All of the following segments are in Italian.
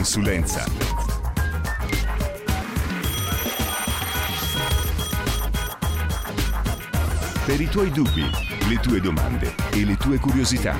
consulenza. Per i tuoi dubbi, le tue domande e le tue curiosità.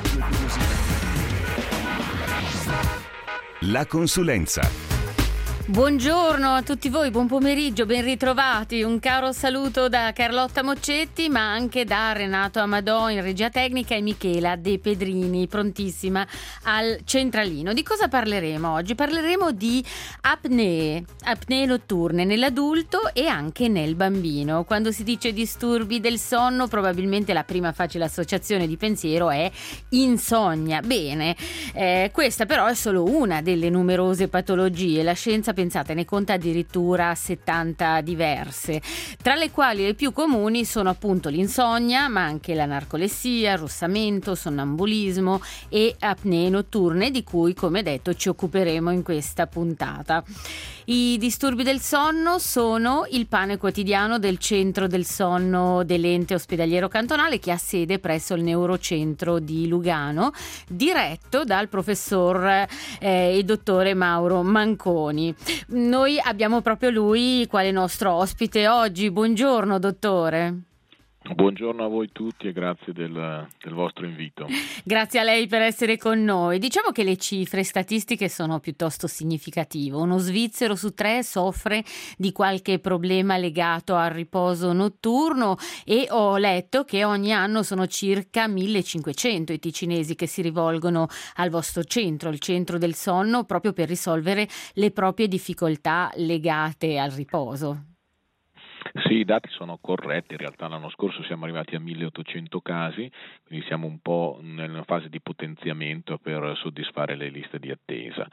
La consulenza. Buongiorno a tutti voi, buon pomeriggio, ben ritrovati. Un caro saluto da Carlotta Moccetti, ma anche da Renato Amadò in regia tecnica e Michela De Pedrini, prontissima al centralino. Di cosa parleremo oggi? Parleremo di apnee notturne nell'adulto e anche nel bambino. Quando si dice disturbi del sonno, probabilmente la prima facile associazione di pensiero è insonnia. Bene, questa però è solo una delle numerose patologie. La scienza, pensate, ne conta addirittura 70 diverse, tra le quali le più comuni sono appunto l'insonnia, ma anche la narcolessia, il russamento, sonnambulismo e apnee notturne, di cui, come detto, ci occuperemo in questa puntata. I disturbi del sonno sono il pane quotidiano del Centro del Sonno dell'Ente Ospedaliero Cantonale, che ha sede presso il Neurocentro di Lugano, diretto dal professor e dottore Mauro Manconi. Noi abbiamo proprio lui quale nostro ospite oggi. Buongiorno dottore. Buongiorno a voi tutti e grazie del vostro invito. Grazie a lei per essere con noi. Diciamo che le cifre statistiche sono piuttosto significative. Uno svizzero su 3 soffre di qualche problema legato al riposo notturno e ho letto che ogni anno sono circa 1500 i ticinesi che si rivolgono al vostro centro, il Centro del Sonno, proprio per risolvere le proprie difficoltà legate al riposo. Sì, i dati sono corretti, in realtà l'anno scorso siamo arrivati a 1800 casi, quindi siamo un po' nella fase di potenziamento per soddisfare le liste di attesa.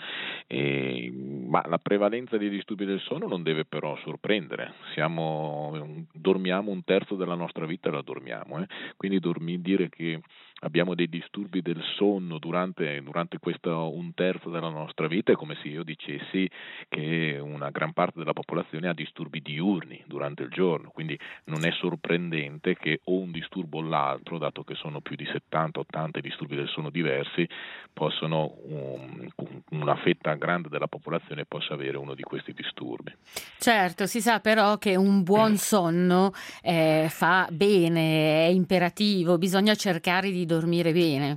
Ma la prevalenza dei disturbi del sonno non deve però sorprendere, dormiamo un terzo della nostra vita e la dormiamo, quindi dire che abbiamo dei disturbi del sonno durante questo un terzo della nostra vita è come se io dicessi che una gran parte della popolazione ha disturbi diurni durante il giorno, quindi non è sorprendente che o un disturbo o l'altro, dato che sono più di 70-80 disturbi del sonno diversi, una fetta grande della popolazione possa avere uno di questi disturbi. Certo, si sa però che un buon sonno fa bene, è imperativo, bisogna cercare di dormire bene.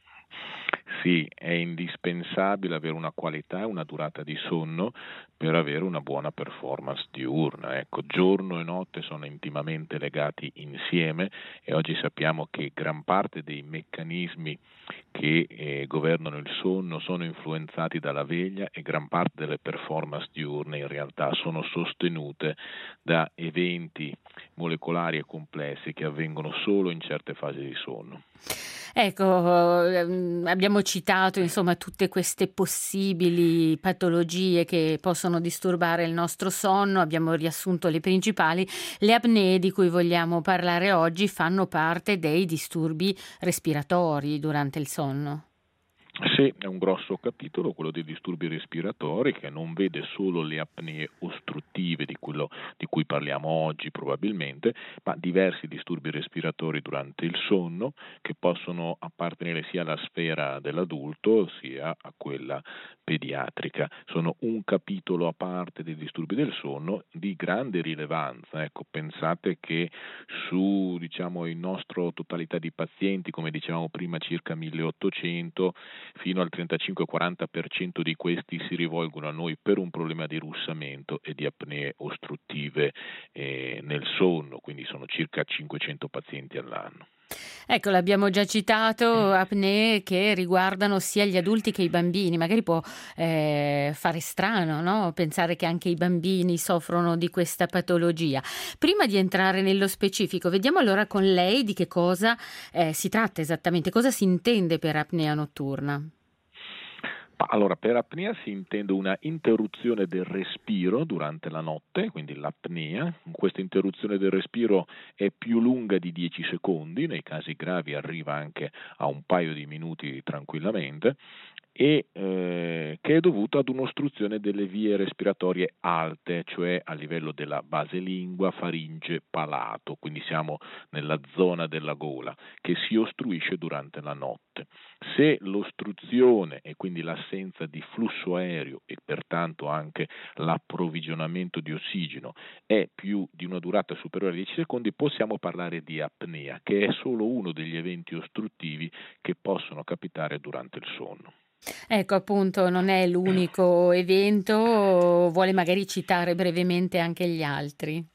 Sì, è indispensabile avere una qualità e una durata di sonno per avere una buona performance diurna. Giorno e notte sono intimamente legati insieme e oggi sappiamo che gran parte dei meccanismi che governano il sonno sono influenzati dalla veglia e gran parte delle performance diurne in realtà sono sostenute da eventi molecolari e complessi che avvengono solo in certe fasi di sonno. Ecco, abbiamo citato insomma tutte queste possibili patologie che possono disturbare il nostro sonno, abbiamo riassunto le principali. Le apnee di cui vogliamo parlare oggi fanno parte dei disturbi respiratori durante il sonno. Sì, è un grosso capitolo, quello dei disturbi respiratori, che non vede solo le apnee ostruttive di cui parliamo oggi probabilmente, ma diversi disturbi respiratori durante il sonno che possono appartenere sia alla sfera dell'adulto sia a quella pediatrica. Sono un capitolo a parte dei disturbi del sonno di grande rilevanza. Pensate che su in nostra totalità di pazienti, come dicevamo prima, circa 1800, fino al 35-40% di questi si rivolgono a noi per un problema di russamento e di apnee ostruttive nel sonno, quindi sono circa 500 pazienti all'anno. Ecco, l'abbiamo già citato, apnee che riguardano sia gli adulti che i bambini. Magari può fare strano, no? Pensare che anche i bambini soffrono di questa patologia. Prima di entrare nello specifico, vediamo allora con lei di che cosa si tratta esattamente, cosa si intende per apnea notturna. Allora, per apnea si intende una interruzione del respiro durante la notte, quindi l'apnea. Questa interruzione del respiro è più lunga di 10 secondi, nei casi gravi arriva anche a un paio di minuti tranquillamente, e che è dovuto ad un'ostruzione delle vie respiratorie alte, cioè a livello della base lingua, faringe, palato, quindi siamo nella zona della gola, che si ostruisce durante la notte. Se l'ostruzione e quindi l'assenza di flusso aereo e pertanto anche l'approvvigionamento di ossigeno è più di una durata superiore a 10 secondi, possiamo parlare di apnea, che è solo uno degli eventi ostruttivi che possono capitare durante il sonno. Ecco, appunto, non è l'unico evento, vuole magari citare brevemente anche gli altri?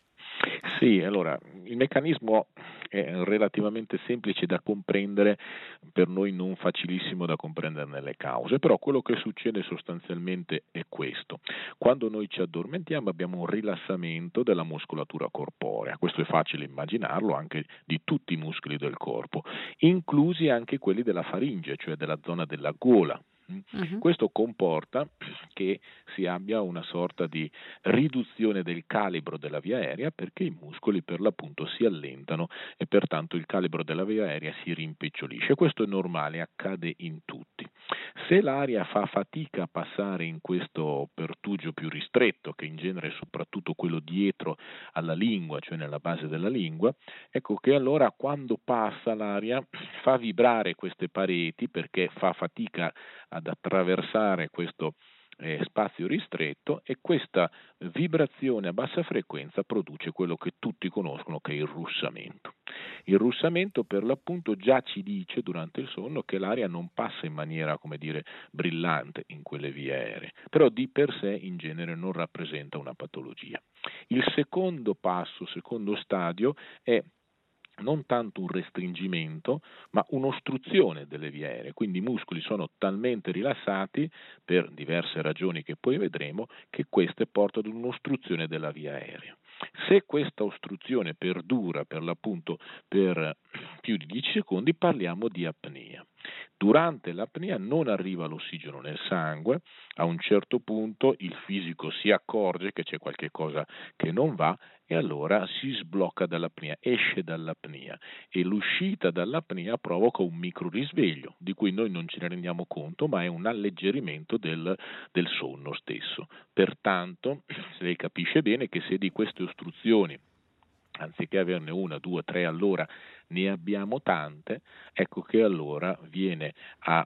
Sì, allora, il meccanismo è relativamente semplice da comprendere, per noi non facilissimo da comprenderne le cause, però quello che succede sostanzialmente è questo. Quando noi ci addormentiamo abbiamo un rilassamento della muscolatura corporea, questo è facile immaginarlo anche di tutti i muscoli del corpo, inclusi anche quelli della faringe, cioè della zona della gola. Mh-mh. Questo comporta che si abbia una sorta di riduzione del calibro della via aerea perché i muscoli per l'appunto si allentano e pertanto il calibro della via aerea si rimpicciolisce. Questo è normale, accade in tutti. Se l'aria fa fatica a passare in questo pertugio più ristretto, che in genere è soprattutto quello dietro alla lingua, cioè nella base della lingua, ecco che allora quando passa l'aria fa vibrare queste pareti perché fa fatica ad attraversare questo spazio ristretto e questa vibrazione a bassa frequenza produce quello che tutti conoscono che è il russamento. Il russamento per l'appunto già ci dice durante il sonno che l'aria non passa in maniera, come dire, brillante in quelle vie aeree, però di per sé in genere non rappresenta una patologia. Il secondo passo, secondo stadio è non tanto un restringimento, ma un'ostruzione delle vie aeree, quindi i muscoli sono talmente rilassati, per diverse ragioni che poi vedremo, che queste portano ad un'ostruzione della via aerea. Se questa ostruzione perdura per l'appunto per più di 10 secondi, parliamo di apnea. Durante l'apnea non arriva l'ossigeno nel sangue, a un certo punto il fisico si accorge che c'è qualche cosa che non va e allora si sblocca dall'apnea, esce dall'apnea e l'uscita dall'apnea provoca un micro risveglio di cui noi non ce ne rendiamo conto, ma è un alleggerimento del sonno stesso. Pertanto, se lei capisce bene che se di queste ostruzioni anziché averne una, due, tre all'ora, ne abbiamo tante, ecco che allora viene a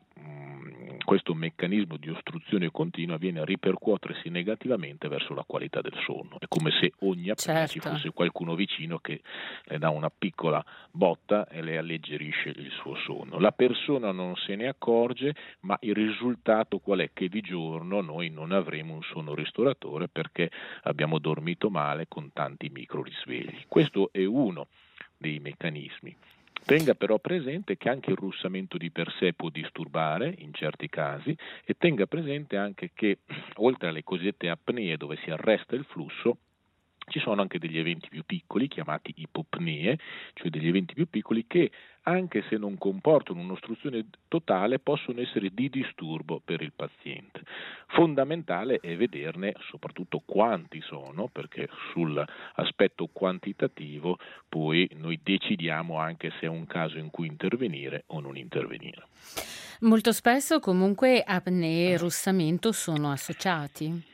questo meccanismo di ostruzione continua viene a ripercuotersi negativamente verso la qualità del sonno. È come se ogni apnea ci Certo. fosse qualcuno vicino che le dà una piccola botta e le alleggerisce il suo sonno. La persona non se ne accorge, ma il risultato qual è? Che di giorno noi non avremo un sonno ristoratore perché abbiamo dormito male con tanti micro risvegli. Questo è uno dei meccanismi. Tenga però presente che anche il russamento di per sé può disturbare in certi casi e tenga presente anche che oltre alle cosiddette apnee dove si arresta il flusso, ci sono anche degli eventi più piccoli chiamati ipopnee, cioè degli eventi più piccoli che anche se non comportano un'ostruzione totale possono essere di disturbo per il paziente. Fondamentale è vederne soprattutto quanti sono, perché sull'aspetto quantitativo poi noi decidiamo anche se è un caso in cui intervenire o non intervenire. Molto spesso comunque apnea e russamento sono associati.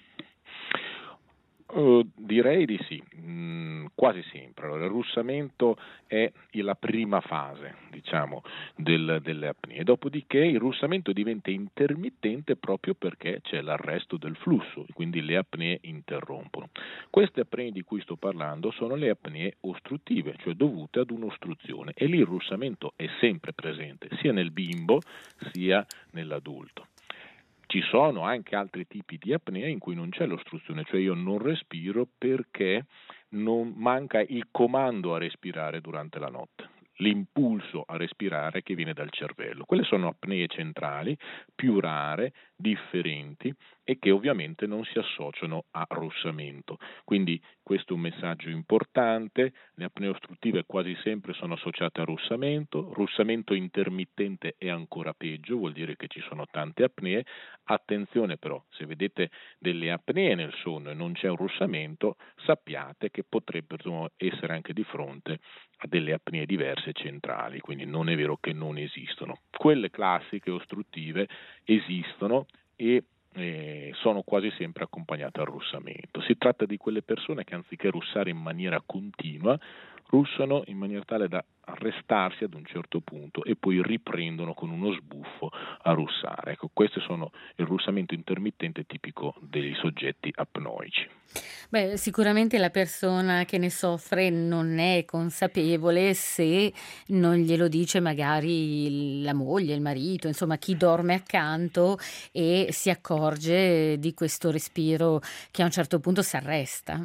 Direi di sì, quasi sempre. Allora, il russamento è la prima fase, diciamo, delle apnee, dopodiché il russamento diventa intermittente proprio perché c'è l'arresto del flusso, quindi le apnee interrompono. Queste apnee di cui sto parlando sono le apnee ostruttive, cioè dovute ad un'ostruzione, e lì il russamento è sempre presente, sia nel bimbo sia nell'adulto. Ci sono anche altri tipi di apnea in cui non c'è l'ostruzione, cioè io non respiro perché non manca il comando a respirare durante la notte, l'impulso a respirare che viene dal cervello. Quelle sono apnee centrali, più rare, differenti e che ovviamente non si associano a russamento. Quindi questo è un messaggio importante, le apnee ostruttive quasi sempre sono associate a russamento intermittente è ancora peggio, vuol dire che ci sono tante apnee. Attenzione però, se vedete delle apnee nel sonno e non c'è un russamento, sappiate che potrebbero essere anche di fronte a delle apnee diverse esse centrali, quindi non è vero che non esistono. Quelle classiche ostruttive esistono e sono quasi sempre accompagnate al russamento. Si tratta di quelle persone che anziché russare in maniera continua, russano in maniera tale da arrestarsi ad un certo punto e poi riprendono con uno sbuffo a russare. Ecco, questo sono il russamento intermittente tipico dei soggetti apnoici. Beh, sicuramente la persona che ne soffre non è consapevole se non glielo dice magari la moglie, il marito, insomma chi dorme accanto e si accorge di questo respiro che a un certo punto si arresta.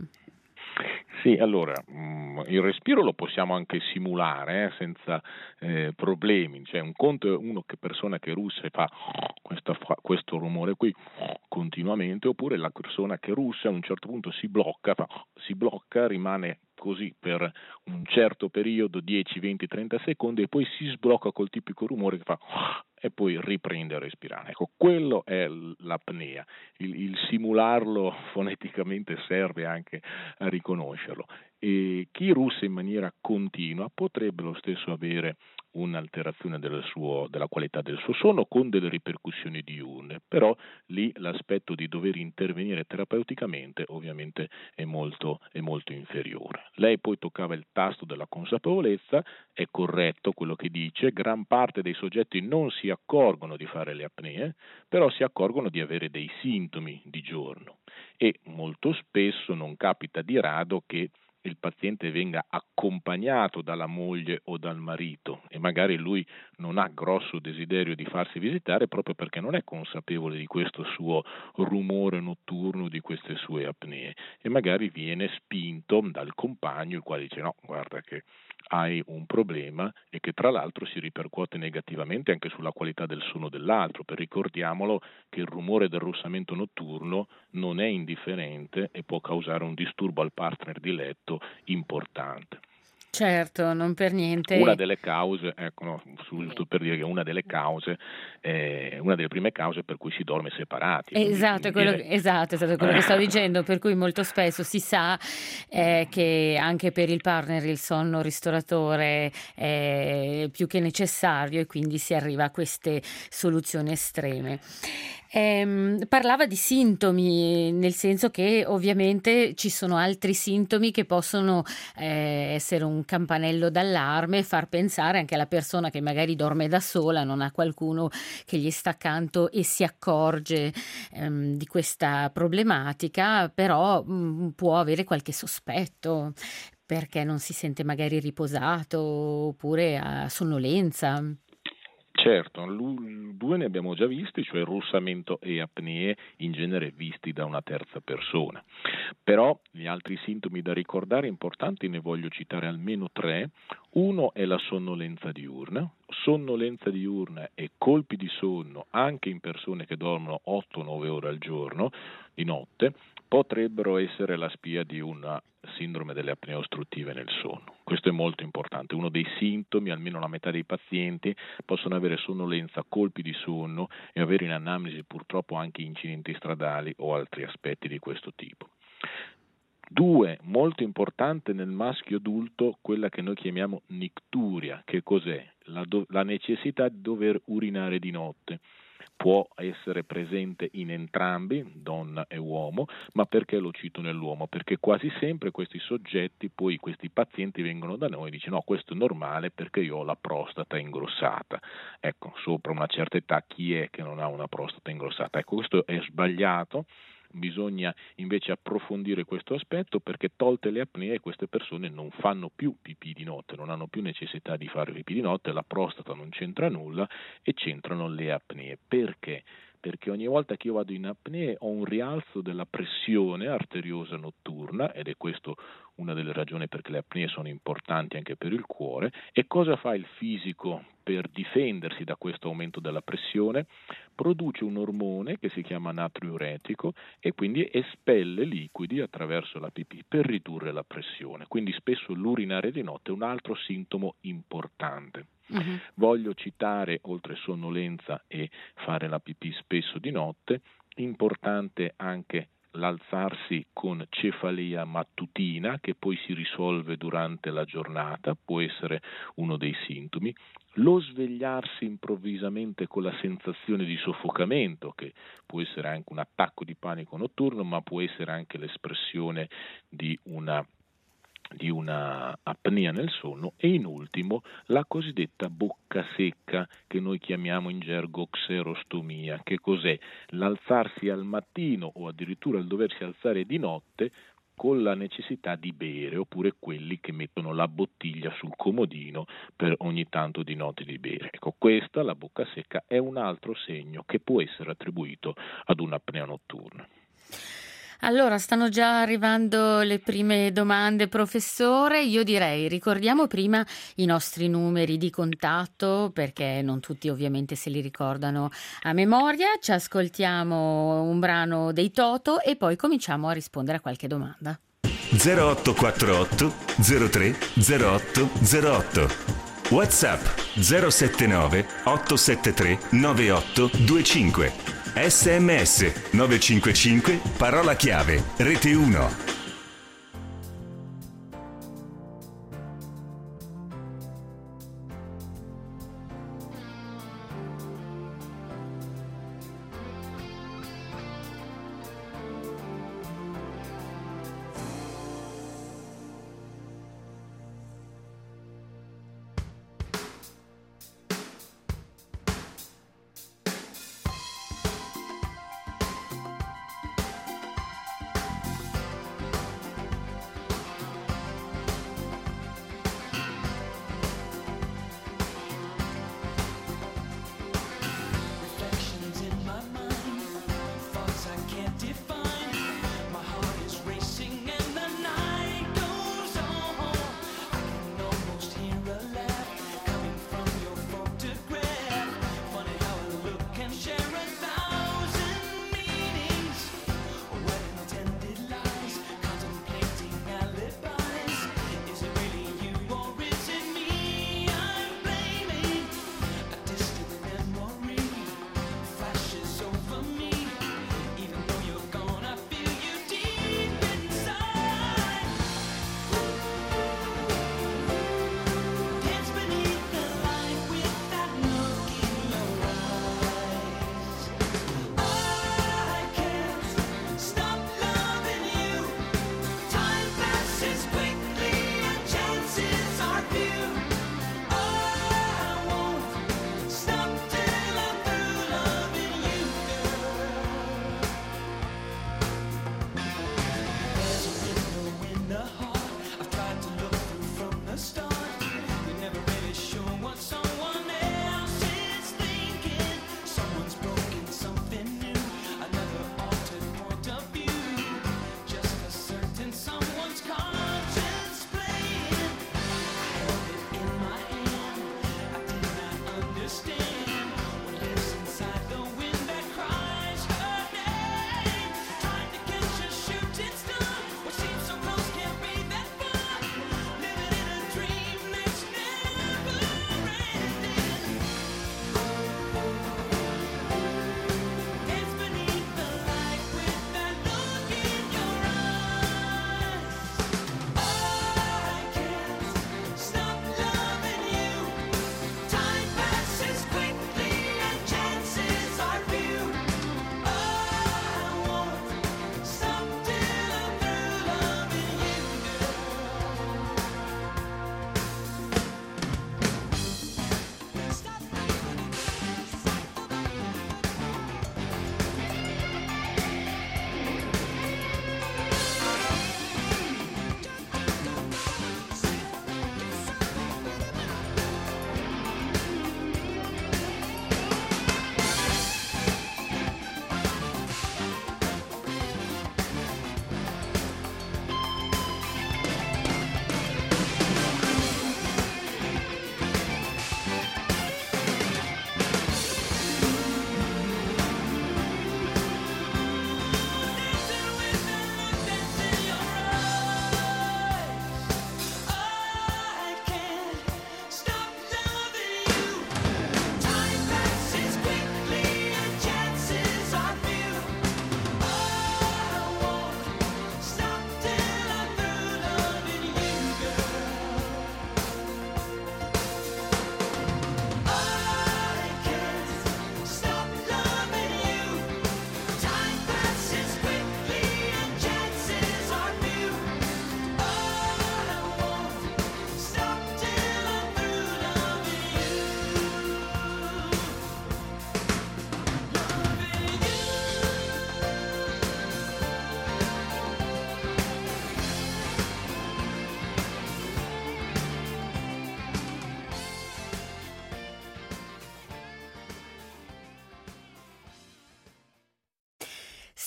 Sì, allora, il respiro lo possiamo anche simulare senza problemi, cioè un conto è persona che russa e fa questo rumore qui continuamente, oppure la persona che russa a un certo punto si blocca, rimane così per un certo periodo, 10, 20, 30 secondi, e poi si sblocca col tipico rumore che fa e poi riprende a respirare. Ecco, quello è l'apnea. Il simularlo foneticamente serve anche a riconoscerlo. E chi russa in maniera continua potrebbe lo stesso avere un'alterazione della qualità del suo sonno con delle ripercussioni diurne, però lì l'aspetto di dover intervenire terapeuticamente ovviamente è molto inferiore. Lei poi toccava il tasto della consapevolezza, è corretto quello che dice, gran parte dei soggetti non si accorgono di fare le apnee, però si accorgono di avere dei sintomi di giorno e molto spesso non capita di rado che il paziente venga accompagnato dalla moglie o dal marito e magari lui non ha grosso desiderio di farsi visitare proprio perché non è consapevole di questo suo rumore notturno, di queste sue apnee, e magari viene spinto dal compagno, il quale dice no, guarda che hai un problema e che tra l'altro si ripercuote negativamente anche sulla qualità del sonno dell'altro, perché ricordiamolo che il rumore del russamento notturno non è indifferente e può causare un disturbo al partner di letto importante. Certo, non per niente. Una delle cause, giusto per dire che una delle prime cause per cui si dorme separati. Esatto, esatto, è stato quello che stavo dicendo, per cui molto spesso si sa che anche per il partner il sonno ristoratore è più che necessario e quindi si arriva a queste soluzioni estreme. Parlava di sintomi, nel senso che ovviamente ci sono altri sintomi che possono essere un campanello d'allarme e far pensare anche alla persona che magari dorme da sola, non ha qualcuno che gli sta accanto e si accorge di questa problematica, però può avere qualche sospetto perché non si sente magari riposato oppure ha sonnolenza. Certo, due ne abbiamo già visti, cioè russamento e apnee, in genere visti da una terza persona. Però gli altri sintomi da ricordare importanti ne voglio citare almeno 3. Uno è la sonnolenza diurna e colpi di sonno anche in persone che dormono 8-9 ore al giorno di notte potrebbero essere la spia di una sindrome delle apnee ostruttive nel sonno. Questo è molto importante. Uno dei sintomi, almeno la metà dei pazienti, possono avere sonnolenza, colpi di sonno e avere in anamnesi purtroppo anche incidenti stradali o altri aspetti di questo tipo. 2, molto importante nel maschio adulto, quella che noi chiamiamo nicturia. Che cos'è? La necessità di dover urinare di notte. Può essere presente in entrambi, donna e uomo, ma perché lo cito nell'uomo? Perché quasi sempre questi soggetti, poi questi pazienti vengono da noi e dicono no, questo è normale perché io ho la prostata ingrossata. Ecco, sopra una certa età chi è che non ha una prostata ingrossata? Ecco, questo è sbagliato. Bisogna invece approfondire questo aspetto perché tolte le apnee queste persone non fanno più pipì di notte, non hanno più necessità di fare pipì di notte, la prostata non c'entra nulla e c'entrano le apnee. Perché? Perché ogni volta che io vado in apnea ho un rialzo della pressione arteriosa notturna ed è questo una delle ragioni perché le apnee sono importanti anche per il cuore. E cosa fa il fisico per difendersi da questo aumento della pressione? Produce un ormone che si chiama natriuretico e quindi espelle liquidi attraverso la pipì per ridurre la pressione. Quindi spesso l'urinare di notte è un altro sintomo importante. Uh-huh. Voglio citare, oltre sonnolenza e fare la pipì spesso di notte, importante anche l'alzarsi con cefalea mattutina che poi si risolve durante la giornata, può essere uno dei sintomi, lo svegliarsi improvvisamente con la sensazione di soffocamento, che può essere anche un attacco di panico notturno, ma può essere anche l'espressione di una apnea nel sonno, e in ultimo la cosiddetta bocca secca, che noi chiamiamo in gergo xerostomia. Che cos'è? L'alzarsi al mattino o addirittura il doversi alzare di notte con la necessità di bere, oppure quelli che mettono la bottiglia sul comodino per ogni tanto di notte di bere. Ecco, questa, la bocca secca, è un altro segno che può essere attribuito ad un'apnea notturna. Allora, stanno già arrivando le prime domande, professore. Io direi, ricordiamo prima i nostri numeri di contatto, perché non tutti ovviamente se li ricordano a memoria. Ci ascoltiamo un brano dei Toto e poi cominciamo a rispondere a qualche domanda. 0848 03 08 08. WhatsApp 079 873 9825. SMS 955 parola chiave Rete 1.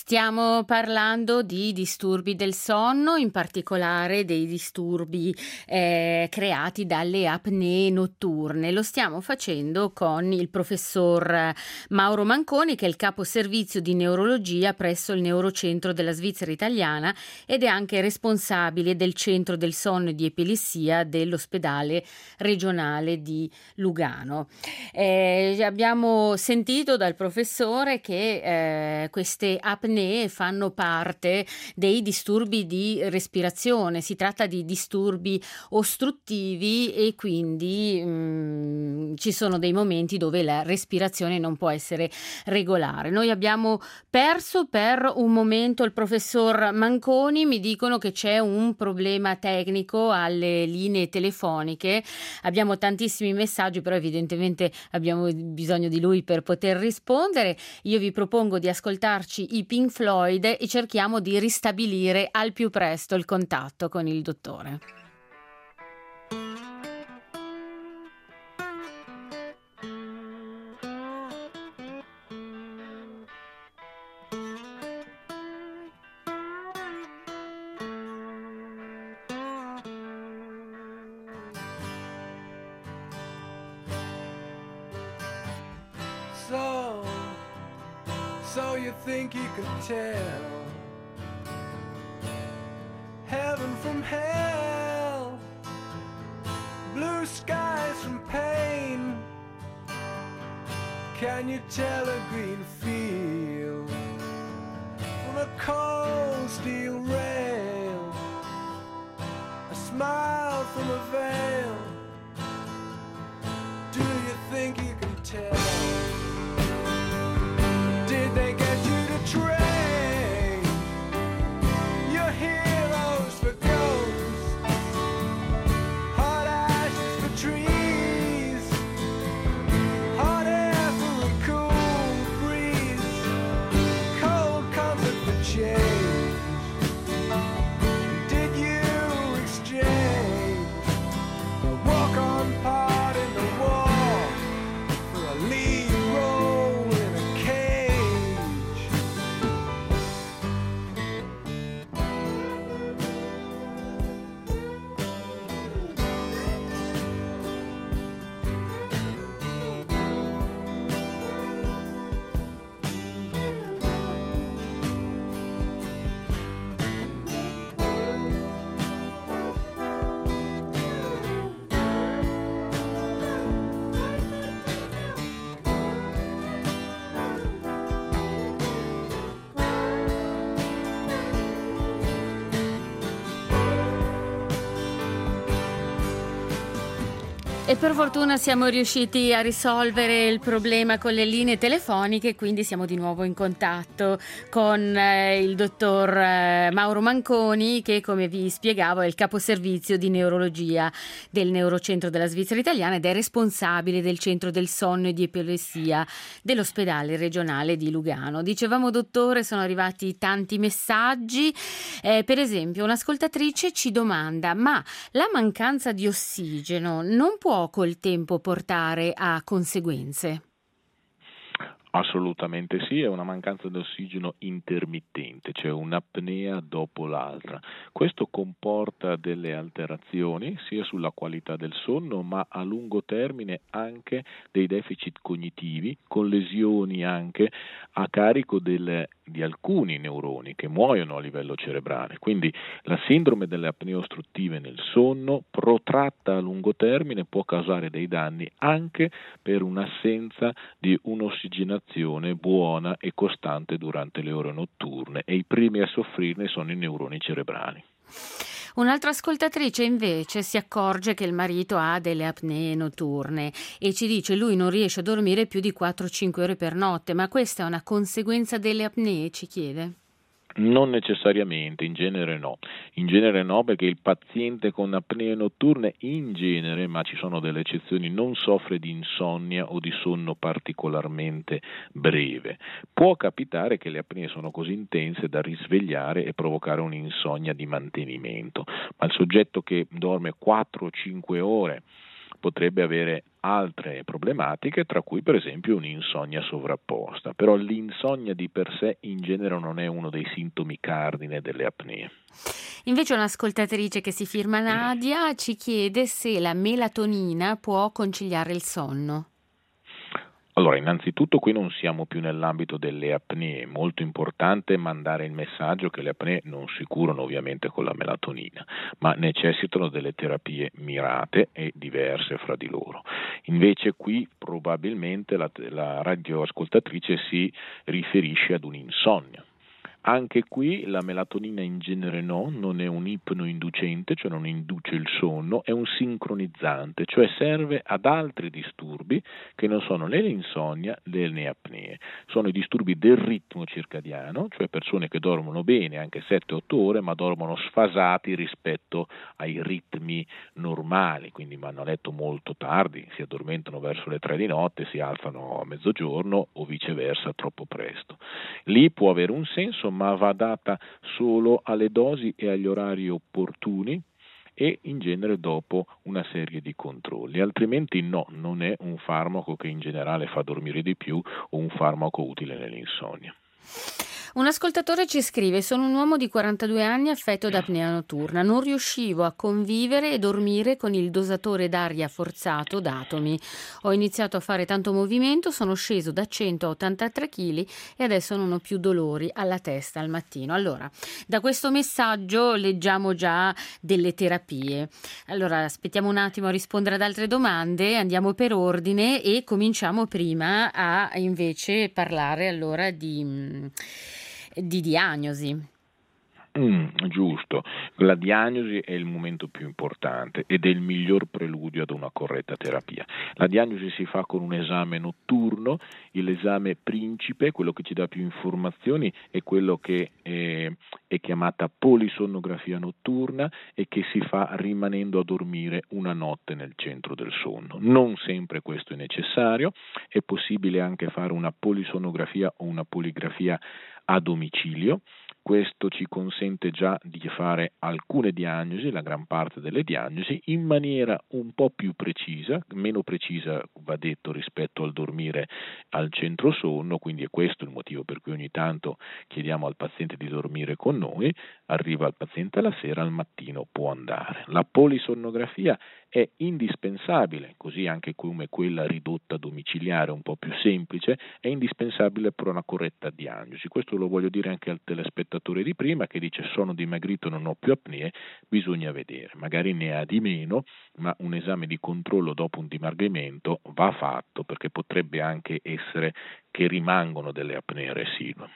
Stiamo parlando di disturbi del sonno, in particolare dei disturbi creati dalle apnee notturne. Lo stiamo facendo con il professor Mauro Manconi, che è il capo servizio di neurologia presso il Neurocentro della Svizzera Italiana ed è anche responsabile del Centro del Sonno e di Epilessia dell'ospedale regionale di Lugano. Abbiamo sentito dal professore che queste apnee fanno parte dei disturbi di respirazione. Si tratta di disturbi ostruttivi e quindi ci sono dei momenti dove la respirazione non può essere regolare. Noi abbiamo perso per un momento il professor Manconi, mi dicono che c'è un problema tecnico alle linee telefoniche. Abbiamo tantissimi messaggi, però evidentemente abbiamo bisogno di lui per poter rispondere. Io vi propongo di ascoltarci i Pink Floyd e cerchiamo di ristabilire al più presto il contatto con il dottore. So you think you could tell heaven from hell, blue skies from pain? Can you tell a green field from a cold steel rail, a smile from a veil? Do you think you can tell? They get you to train your heroes for ghosts, hot ashes for trees, hot air for a cool breeze, cold comfort for change. Did you exchange a walk-on part in the war for a lead role in a cage? E per fortuna siamo riusciti a risolvere il problema con le linee telefoniche, quindi siamo di nuovo in contatto con il dottor Mauro Manconi, che, come vi spiegavo, è il caposervizio di neurologia del Neurocentro della Svizzera Italiana ed è responsabile del Centro del Sonno e di Epilessia dell'ospedale regionale di Lugano. Dicevamo, dottore, sono arrivati tanti messaggi. Per esempio, un'ascoltatrice ci domanda: ma la mancanza di ossigeno non può col tempo portare a conseguenze? Assolutamente sì, è una mancanza di ossigeno intermittente, cioè un'apnea dopo l'altra. Questo comporta delle alterazioni sia sulla qualità del sonno, ma a lungo termine anche dei deficit cognitivi, con lesioni anche a carico di alcuni neuroni che muoiono a livello cerebrale. Quindi la sindrome delle apnee ostruttive nel sonno, protratta a lungo termine, può causare dei danni anche per un'assenza di un'ossigenazione buona e costante durante le ore notturne, e i primi a soffrirne sono i neuroni cerebrali. Un'altra ascoltatrice invece si accorge che il marito ha delle apnee notturne e ci dice: lui non riesce a dormire più di 4-5 ore per notte. Ma questa è una conseguenza delle apnee, ci chiede? Non necessariamente, in genere no, perché il paziente con apnee notturne in genere, ma ci sono delle eccezioni, non soffre di insonnia o di sonno particolarmente breve. Può capitare che le apnee sono così intense da risvegliare e provocare un'insonnia di mantenimento, ma il soggetto che dorme 4 o 5 ore potrebbe avere altre problematiche, tra cui per esempio un'insonnia sovrapposta, però l'insonnia di per sé in genere non è uno dei sintomi cardine delle apnee. Invece un'ascoltatrice che si firma Nadia ci chiede se la melatonina può conciliare il sonno. Allora, innanzitutto qui non siamo più nell'ambito delle apnee, è molto importante mandare il messaggio che le apnee non si curano ovviamente con la melatonina, ma necessitano delle terapie mirate e diverse fra di loro. Invece qui probabilmente la radioascoltatrice si riferisce ad un'insonnia. Anche qui la melatonina in genere non è un ipnoinducente, cioè non induce il sonno, è un sincronizzante, cioè serve ad altri disturbi che non sono né l'insonnia né le apnee. Sono i disturbi del ritmo circadiano, cioè persone che dormono bene anche 7-8 ore ma dormono sfasati rispetto ai ritmi normali, quindi vanno a letto molto tardi, si addormentano verso le 3 di notte, si alzano a mezzogiorno o viceversa troppo presto. Lì può avere un senso, ma va data solo alle dosi e agli orari opportuni e in genere dopo una serie di controlli, altrimenti no, non è un farmaco che in generale fa dormire di più o un farmaco utile nell'insonnia. Un ascoltatore ci scrive: sono un uomo di 42 anni affetto da apnea notturna, non riuscivo a convivere e dormire con il dosatore d'aria forzato datomi. Ho iniziato a fare tanto movimento, sono sceso da 100 a 83 kg e adesso non ho più dolori alla testa al mattino. Allora, da questo messaggio leggiamo già delle terapie. Allora, aspettiamo un attimo a rispondere ad altre domande, andiamo per ordine e cominciamo prima a invece parlare allora di diagnosi. Giusto, la diagnosi è il momento più importante ed è il miglior preludio ad una corretta terapia. La diagnosi si fa con un esame notturno, l'esame principe, quello che ci dà più informazioni, è quello che è chiamata polisonnografia notturna e che si fa rimanendo a dormire una notte nel centro del sonno. Non sempre questo è necessario, è possibile anche fare una polisonnografia o una poligrafia a domicilio. Questo ci consente già di fare alcune diagnosi, la gran parte delle diagnosi, in maniera un po' più precisa, meno precisa va detto rispetto al dormire al centro sonno, quindi è questo il motivo per cui ogni tanto chiediamo al paziente di dormire con noi, arriva il paziente alla sera, al mattino può andare. La polisonnografia è indispensabile, così anche come quella ridotta domiciliare un po' più semplice, è indispensabile per una corretta diagnosi. Questo lo voglio dire anche al telespettatore di prima che dice sono dimagrito, non ho più apnee, bisogna vedere, magari ne ha di meno, ma un esame di controllo dopo un dimagrimento va fatto perché potrebbe anche essere che rimangono delle apnee residue.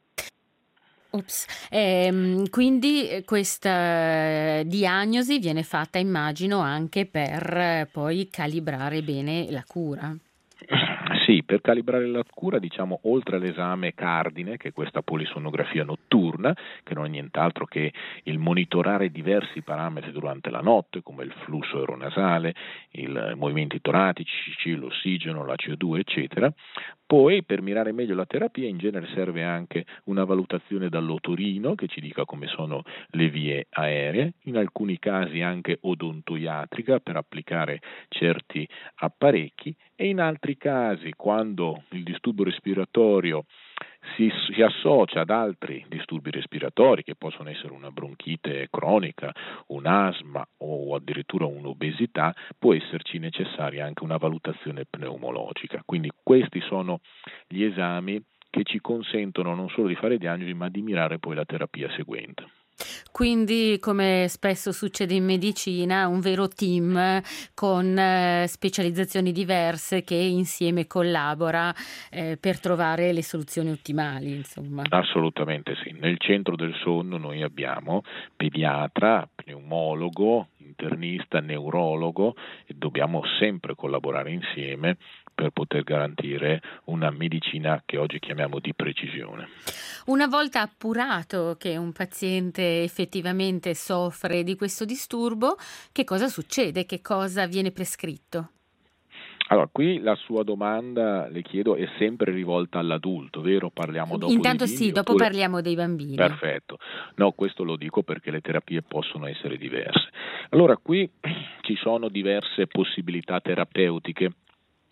Quindi questa diagnosi viene fatta, immagino, anche per poi calibrare bene la cura. Sì, per calibrare la cura, diciamo, oltre all'esame cardine, che è questa polisonnografia notturna, che non è nient'altro che il monitorare diversi parametri durante la notte, come il flusso aeronasale, i movimenti toracici, l'ossigeno, la CO2, eccetera. Poi, per mirare meglio la terapia, in genere serve anche una valutazione dall'otorino che ci dica come sono le vie aeree, in alcuni casi anche odontoiatrica per applicare certi apparecchi e in altri casi, quando il disturbo respiratorio si associa ad altri disturbi respiratori che possono essere una bronchite cronica, un asma o addirittura un'obesità, può esserci necessaria anche una valutazione pneumologica. Quindi questi sono gli esami che ci consentono non solo di fare diagnosi ma di mirare poi la terapia seguente. Quindi, come spesso succede in medicina, un vero team con specializzazioni diverse che insieme collabora per trovare le soluzioni ottimali, insomma. Assolutamente sì. Nel centro del sonno noi abbiamo pediatra, pneumologo, internista, neurologo e dobbiamo sempre collaborare insieme per poter garantire una medicina che oggi chiamiamo di precisione. Una volta appurato che un paziente effettivamente soffre di questo disturbo, che cosa succede? Che cosa viene prescritto? Allora, qui la sua domanda, le chiedo, è sempre rivolta all'adulto, vero? Parliamo dopo Intanto dei bimbi, sì, dopo oppure... parliamo dei bambini. Perfetto. No, questo lo dico perché le terapie possono essere diverse. Allora, qui ci sono diverse possibilità terapeutiche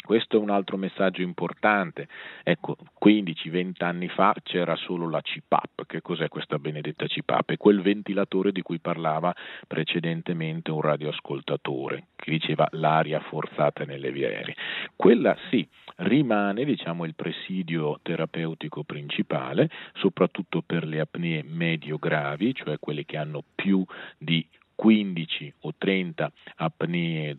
Questo è un altro messaggio importante. Ecco, 15-20 anni fa c'era solo la CPAP. Che cos'è questa benedetta CPAP? È quel ventilatore di cui parlava precedentemente un radioascoltatore, che diceva l'aria forzata nelle vie aeree. Quella sì, rimane, diciamo, il presidio terapeutico principale, soprattutto per le apnee medio-gravi, cioè quelle che hanno più di 15 o 30 apnee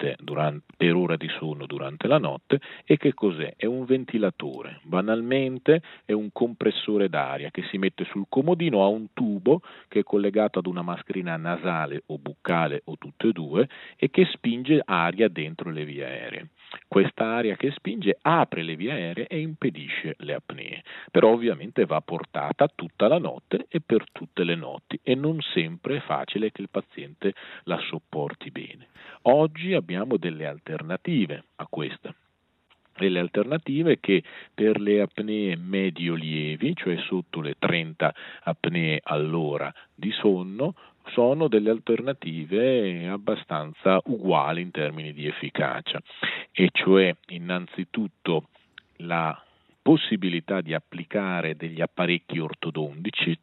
per ora di sonno durante la notte. E che cos'è? È un ventilatore, banalmente è un compressore d'aria che si mette sul comodino, ha un tubo che è collegato ad una mascherina nasale o buccale o tutte e due e che spinge aria dentro le vie aeree. Questa aria che spinge apre le vie aeree e impedisce le apnee, però ovviamente va portata tutta la notte e per tutte le notti e non sempre è facile che il paziente la sopporti bene. Oggi abbiamo delle alternative a questa. Delle alternative che per le apnee medio-lievi, cioè sotto le 30 apnee all'ora di sonno, sono delle alternative abbastanza uguali in termini di efficacia, e cioè innanzitutto la possibilità di applicare degli apparecchi ortodontici,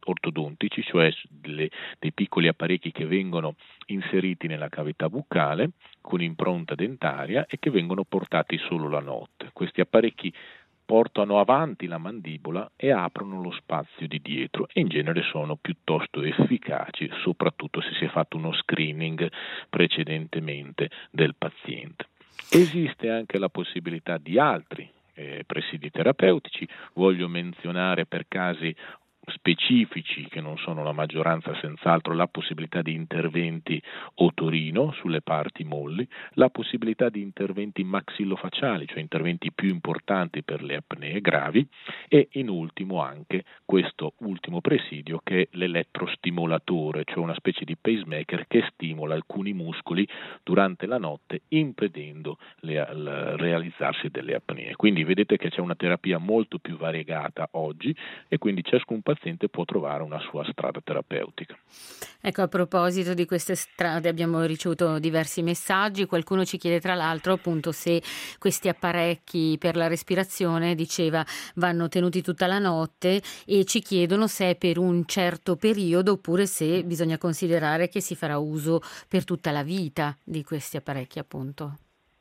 cioè dei piccoli apparecchi che vengono inseriti nella cavità buccale con impronta dentaria e che vengono portati solo la notte. Questi apparecchi portano avanti la mandibola e aprono lo spazio di dietro e in genere sono piuttosto efficaci, soprattutto se si è fatto uno screening precedentemente del paziente. Esiste anche la possibilità di altri presidi terapeutici. Voglio menzionare, per casi specifici che non sono la maggioranza, senz'altro la possibilità di interventi otorino sulle parti molli, la possibilità di interventi maxillofacciali, cioè interventi più importanti per le apnee gravi, e in ultimo anche questo ultimo presidio che è l'elettrostimolatore, cioè una specie di pacemaker che stimola alcuni muscoli durante la notte impedendo il realizzarsi delle apnee. Quindi vedete che c'è una terapia molto più variegata oggi e quindi ciascun paziente può trovare una sua strada terapeutica. Ecco, a proposito di queste strade abbiamo ricevuto diversi messaggi. Qualcuno ci chiede tra l'altro appunto se questi apparecchi per la respirazione, diceva, vanno tenuti tutta la notte, e ci chiedono se è per un certo periodo oppure se bisogna considerare che si farà uso per tutta la vita di questi apparecchi, appunto.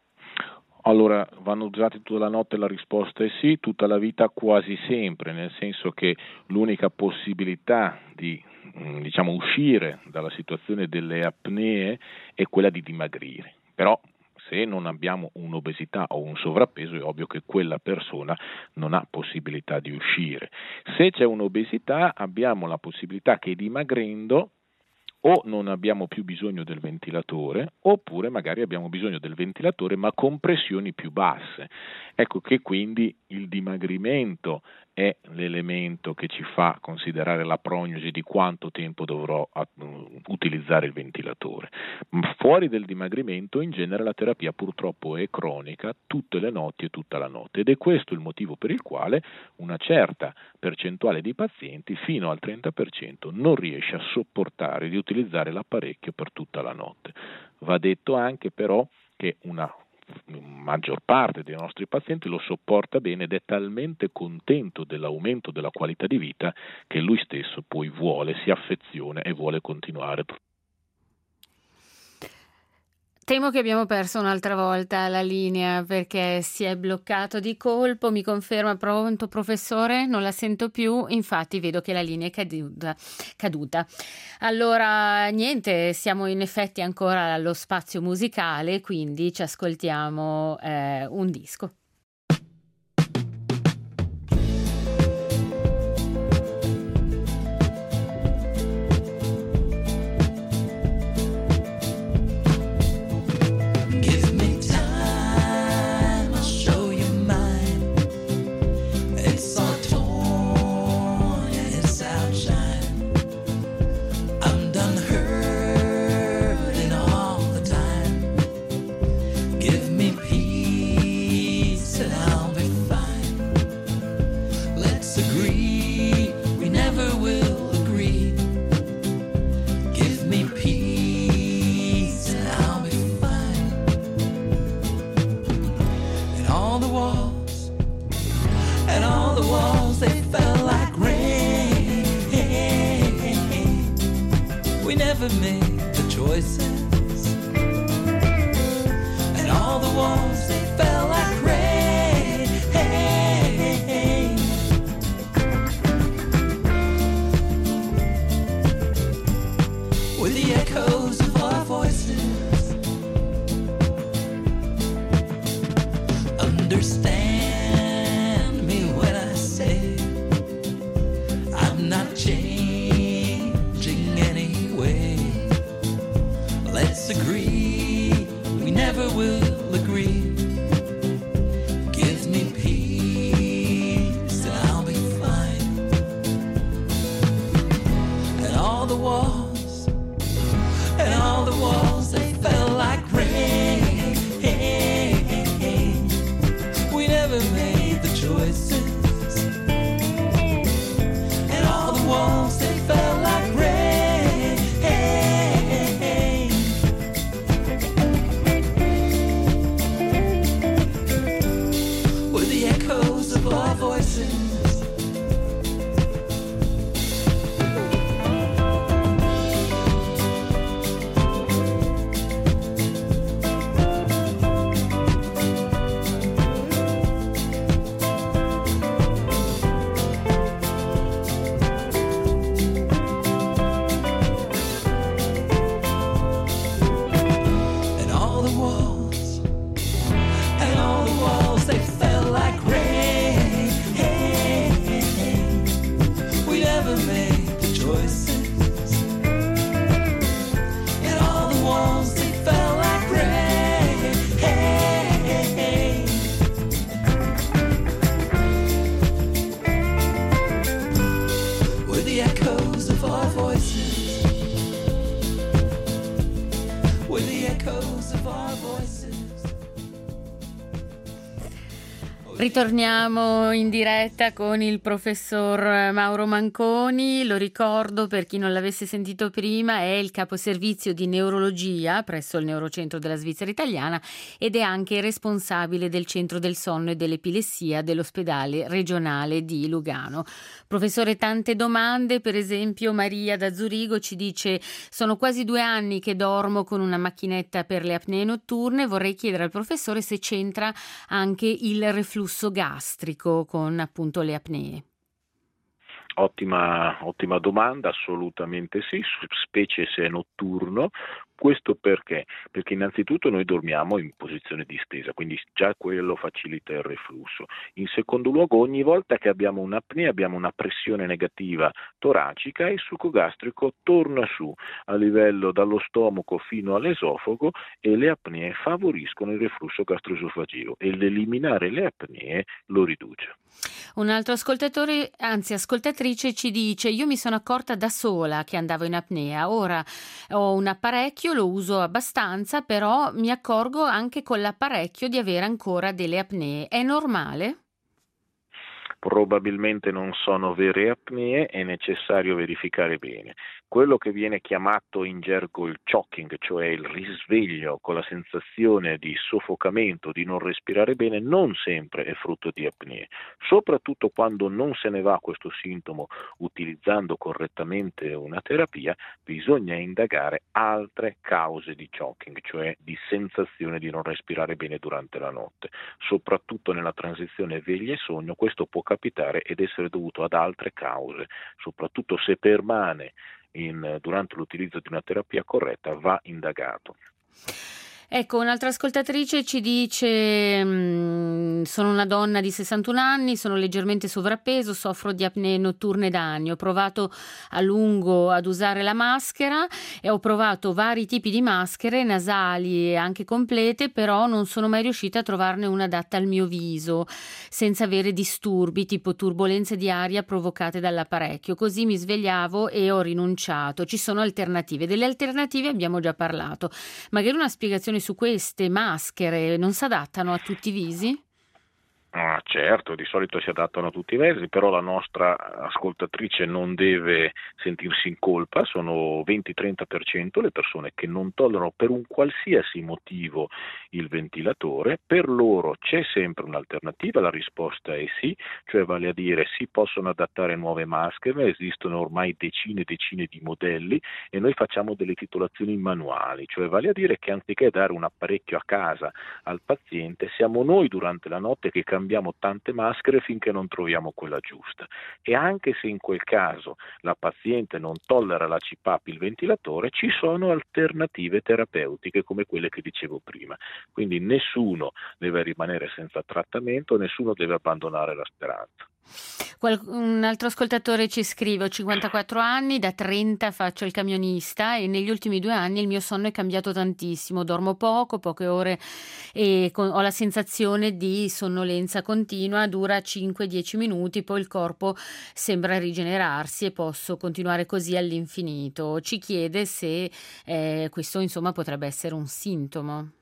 Allora, vanno usati tutta la notte? La risposta è sì, tutta la vita quasi sempre, nel senso che l'unica possibilità di uscire dalla situazione delle apnee è quella di dimagrire. Però se non abbiamo un'obesità o un sovrappeso è ovvio che quella persona non ha possibilità di uscire. Se c'è un'obesità abbiamo la possibilità che dimagrendo o non abbiamo più bisogno del ventilatore, oppure magari abbiamo bisogno del ventilatore ma con pressioni più basse. Ecco che quindi il dimagrimento è l'elemento che ci fa considerare la prognosi di quanto tempo dovrò utilizzare il ventilatore. Fuori del dimagrimento in genere la terapia purtroppo è cronica tutte le notti e tutta la notte, ed è questo il motivo per il quale una certa percentuale di pazienti, fino al 30%, non riesce a sopportare di utilizzare l'apparecchio per tutta la notte. Va detto anche però che una maggior parte dei nostri pazienti lo sopporta bene ed è talmente contento dell'aumento della qualità di vita che lui stesso poi si affeziona e vuole continuare. Temo che abbiamo perso un'altra volta la linea perché si è bloccato di colpo. Mi conferma, pronto professore? Non la sento più, infatti vedo che la linea è caduta. Allora niente, siamo in effetti ancora allo spazio musicale, quindi ci ascoltiamo un disco. Give me peace. all the walls, and all the walls, they fell like rain. We never made the choices, and all the walls, they fell like rain. With the echoes of our voices, understand me when I say I'm not changing anyway. Let's agree we never will agree. Give me peace and I'll be fine. And all the walls, and all the walls, they fell like rain. We never made the choices, and all the walls, they fell like rain. With the echoes of our voices. Ritorniamo in diretta con il professor Mauro Manconi. Lo ricordo per chi non l'avesse sentito prima, è il caposervizio di neurologia presso il Neurocentro della Svizzera Italiana ed è anche responsabile del Centro del Sonno e dell'Epilessia dell'Ospedale Regionale di Lugano. Professore, tante domande, per esempio Maria da Zurigo ci dice: sono quasi 2 anni che dormo con una macchinetta per le apnee notturne, vorrei chiedere al professore se c'entra anche il reflusso gastrico con appunto le apnee. Ottima domanda, assolutamente sì, specie se è notturno. Questo perché? Perché innanzitutto noi dormiamo in posizione distesa, quindi già quello facilita il reflusso. In secondo luogo, ogni volta che abbiamo un'apnea abbiamo una pressione negativa toracica e il succo gastrico torna su a livello dallo stomaco fino all'esofago e le apnee favoriscono il reflusso gastroesofagico e l'eliminare le apnee lo riduce. Un altro ascoltatore, anzi ascoltatrice, ci dice: io mi sono accorta da sola che andavo in apnea, ora ho un apparecchio, lo uso abbastanza, però mi accorgo anche con l'apparecchio di avere ancora delle apnee. È normale? Probabilmente non sono vere apnee, è necessario verificare bene. Quello che viene chiamato in gergo il choking, cioè il risveglio con la sensazione di soffocamento, di non respirare bene, non sempre è frutto di apnee. Soprattutto quando non se ne va questo sintomo utilizzando correttamente una terapia, bisogna indagare altre cause di choking, cioè di sensazione di non respirare bene durante la notte. Soprattutto nella transizione veglia-sonno questo può capitare ed essere dovuto ad altre cause, soprattutto se permane durante l'utilizzo di una terapia corretta va indagato. Ecco, un'altra ascoltatrice ci dice: sono una donna di 61 anni, sono leggermente sovrappeso, soffro di apnee notturne da anni, ho provato a lungo ad usare la maschera e ho provato vari tipi di maschere nasali e anche complete, però non sono mai riuscita a trovarne una adatta al mio viso senza avere disturbi tipo turbolenze di aria provocate dall'apparecchio, così mi svegliavo e ho rinunciato. Ci sono alternative, delle alternative abbiamo già parlato, magari una spiegazione su queste maschere, non si adattano a tutti i visi? Certo, di solito si adattano a tutti i versi, però la nostra ascoltatrice non deve sentirsi in colpa, sono 20-30% le persone che non tollerano per un qualsiasi motivo il ventilatore. Per loro c'è sempre un'alternativa, la risposta è sì, cioè vale a dire si possono adattare nuove maschere, esistono ormai decine e decine di modelli e noi facciamo delle titolazioni manuali, cioè vale a dire che anziché dare un apparecchio a casa al paziente, siamo noi durante la notte che cambiamo tante maschere finché non troviamo quella giusta. E anche se in quel caso la paziente non tollera la CPAP, il ventilatore, ci sono alternative terapeutiche come quelle che dicevo prima. Quindi nessuno deve rimanere senza trattamento, nessuno deve abbandonare la speranza. Un altro ascoltatore ci scrive: ho 54 anni, da 30 faccio il camionista e negli ultimi 2 anni il mio sonno è cambiato tantissimo, dormo poco, poche ore e ho la sensazione di sonnolenza continua, dura 5-10 minuti, poi il corpo sembra rigenerarsi e posso continuare così all'infinito. Ci chiede se questo insomma potrebbe essere un sintomo.